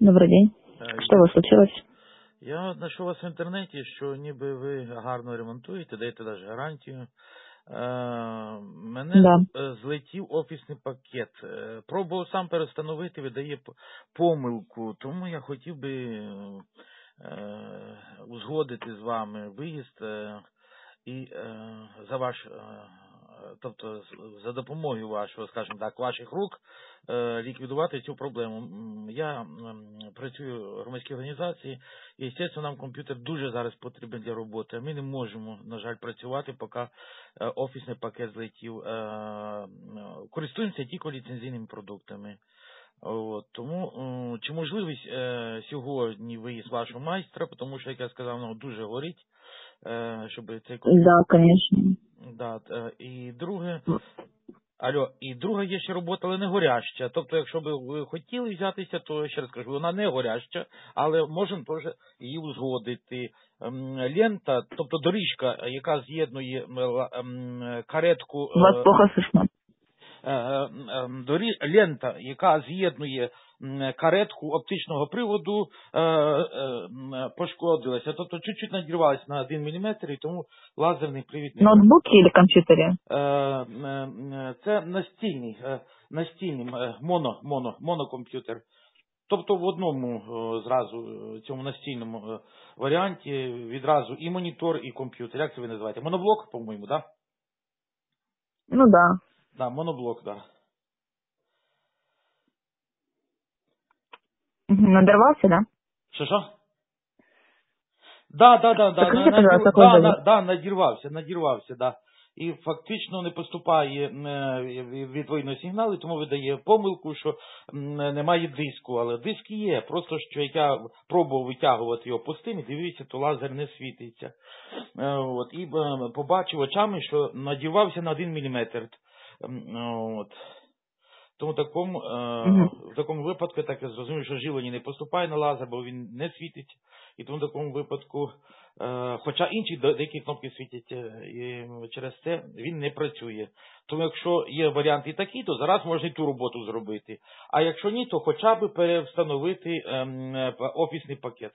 Добрый день. Что у вас случилось? Я знайшов вас в інтернеті, що ніби ви гарно ремонтуєте, даєте навіть гарантію. Мене Да. злетів офісний пакет. Пробував сам перестановити, видає помилку. Тому я хотів би узгодити з вами виїзд і за ваш, тобто за допомогою вашого, скажімо так, ваших рук ліквідувати цю проблему. Я працюю в громадській організації і, звісно, нам комп'ютер дуже зараз потрібен для роботи. Ми не можемо, на жаль, працювати, поки офісний пакет злетів. Користуємося тільки ліцензійними продуктами. Тому чи можливість сьогодні виїзд вашого майстра, тому що, як я сказав, воно дуже горить, щоб цей комп'ютер... Да, конечно. Да, і друге, і друга є ще робота, але не горяща. Тобто, якщо б ви хотіли взятися, то, ще раз кажу, вона не горяща, але можемо теж її узгодити. Лента, тобто доріжка, яка з'єднує каретку... Вас плохо слышно. Лента, яка з'єднує каретку оптичного приводу, пошкодилася. Тобто чуть-чуть надірвалася на 1 мм, і тому лазерний привід не... Ноутбук или комп'ютері? Це настільний монокомп'ютер. Тобто в одному зразу цьому настільному варіанті відразу і монітор, і комп'ютер. Як це ви називаєте? Моноблок, по-моєму, так? Да? Ну да. Да, моноблок, да. Надорвался, да? Що? Да. Скажите, пожалуйста, какой зовут? Надірвався, да. І фактично не поступає відповідно сигнали, тому видає помилку, що немає диску. Але диск є, просто що як я пробував витягувати його пустим, і дивився, то лазер не світиться. І побачив очами, що надірвався на 1 мм. Тому в такому випадку, так я зрозумів, що живлення не поступає на лазер, бо він не світить. І тому в такому випадку, хоча інші деякі кнопки світять, і через це він не працює. Тому якщо є варіант і такий, то зараз можна і ту роботу зробити. А якщо ні, то хоча б перевстановити офісний пакет.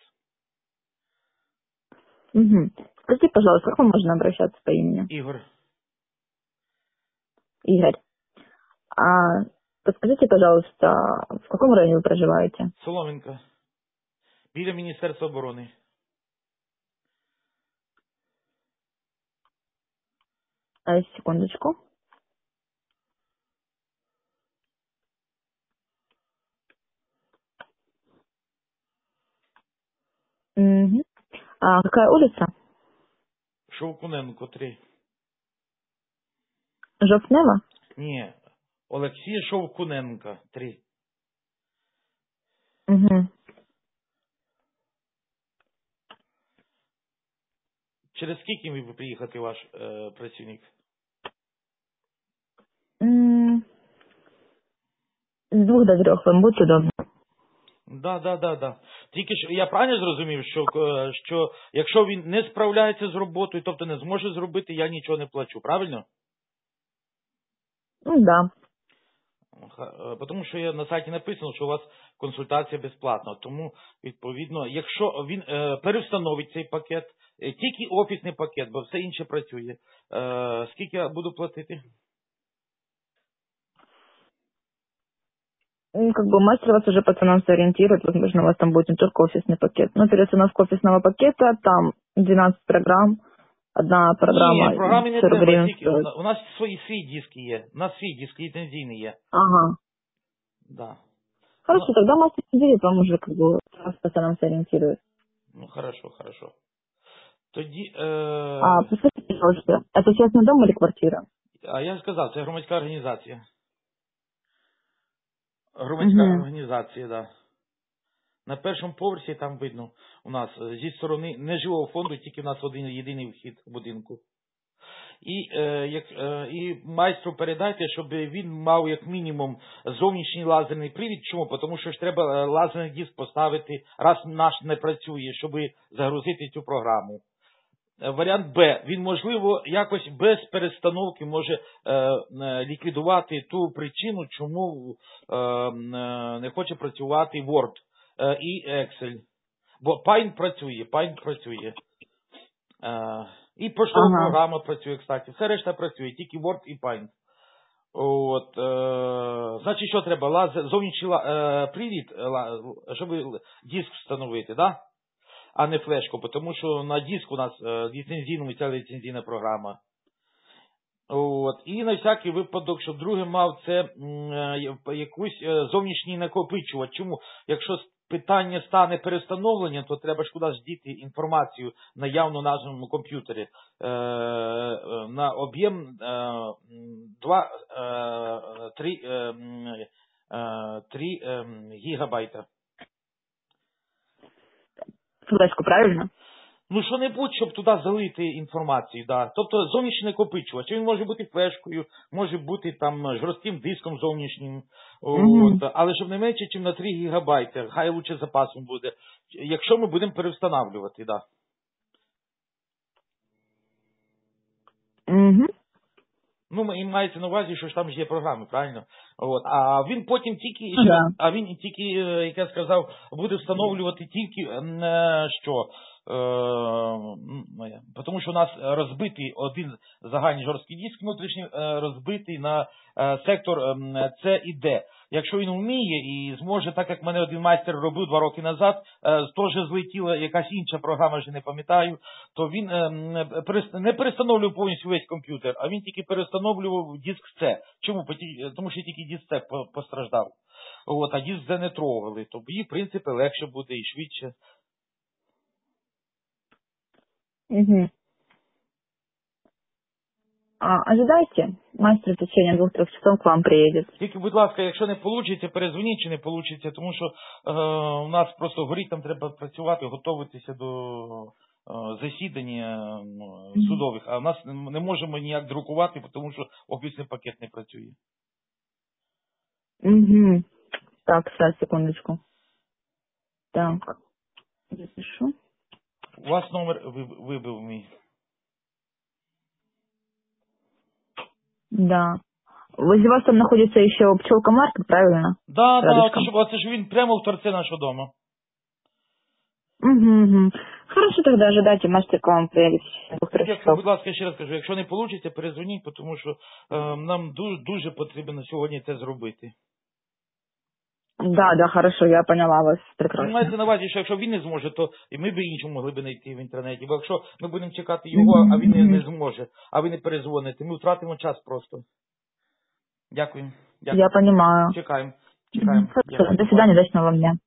Угу. Скажите, пожалуйста, как вам можно обращаться по имени? Ігор. Игорь. Подскажите, пожалуйста, в каком районе вы проживаете? Солом'янка. Біля Міністерства оборони. Секундочку. Угу. Какая улица? Шовкуненко, 3. Жовтнева? Ні. Олексія Шовкуненка, 3. Угу. Через скільки міг би приїхати ваш працівник? С 2 до 3 вам буде удобно? Да. Тільки ж я правильно зрозумів, що якщо він не справляється з роботою, тобто не зможе зробити, я нічого не плачу, правильно? Да. Тому що на сайті написано, що у вас консультація безплатна. Тому, відповідно, якщо він перевстановить цей пакет, тільки офісний пакет, бо все інше працює, скільки я буду платити? Мастер вас уже по ценам сориентирует, возможно, у вас там будет не только офисный пакет. Но переустановка офисного пакета, там 12 программ, одна программа... Ні, програми не треба, тільки у нас свій диски є, у нас свій диск ліцензійний є. Ага. Да. Хорошо, тогда мастер сидит, вам уже по ценам сориентирует. Ну, хорошо. Тоді... Послушайте, пожалуйста, это частный дом или квартира? А я сказав, це громадська організація. Громадська організація, да. На першому поверсі там видно у нас зі сторони неживого фонду тільки у нас один єдиний вхід в будинку. І майстру передайте, щоб він мав як мінімум зовнішній лазерний привід. Чому? Тому що ж треба лазерний диск поставити, раз наш не працює, щоб загрузити цю програму. Варіант Б. Він, можливо, якось без перестановки може ліквідувати ту причину, чому не хоче працювати Word. і Excel. Бо Paint працює. І поштова програма працює, кстати. Все решта працює, тільки Word і Paint. От, значить, що треба? Зовнішній привід, щоб диск встановити, да? А не флешку, тому що на диску у нас ліцензійному ця ліцензійна програма. От, і на всякий випадок, щоб другий мав це якийсь зовнішній накопичувач. Чому? Якщо питання стане перестановлення, то треба ж кудись діти інформацію наявно на нашому комп'ютері. На об'єм 3 гігабайта. Флешку, правильно? Ну, що-небудь, щоб туди залити інформацію, да. Тобто зовнішній накопичувач. Він може бути флешкою, може бути там жорстким диском зовнішнім. От. Але щоб не менше, ніж на 3 гігабайти. Хай лучше запасом буде. Якщо ми будемо перевстановлювати, да. Ну, і мається на увазі, що ж там ж є програми, правильно? От. А він потім тільки, як я сказав, буде встановлювати тільки що? Тому що у нас розбитий один загальний жорсткий диск внутрішній, розбитий на сектор С і Д. Якщо він вміє і зможе, так як мене один майстер робив 2 роки назад, теж злетіла якась інша програма, вже не пам'ятаю, то він не перестановлював повністю весь комп'ютер, а він тільки перестановлював диск С. Чому? Тому що тільки диск С постраждав. От, а диск С не трогали. Тобто їй, в принципі, легше буде і швидше. Ожидайте, мастер в течение 2-3 часов к вам приедет. Тільки, будь ласка, якщо не вийде, перезвоніть чи не вийде, тому що у нас просто горіть, там треба працювати, готуватися до засідання судових, а в нас не можемо ніяк друкувати, тому що офісний пакет не працює. Так, сейчас, секундочку. Так, запишу. У вас номер вибив мій. Да. Возле вас там находится еще пчелка Маркет, правильно? Да, це ж він прямо в торце нашого дому. Хорошо, тогда ожидайте, мастер к вам приедет. Якщо, будь ласка, ще раз кажу, якщо не вийде, перезвоніть, тому що нам дуже потрібно сьогодні це зробити. Да, хорошо, я поняла вас прекрасно. Мається на увазі, що якщо він не зможе, то і ми б іншому могли б знайти в інтернеті. Бо якщо ми будемо чекати його, а він не зможе, а ви не перезвоните, ми втратимо час просто. Дякую. Я понимаю. Чекаємо. До свидания, удачного вам дня.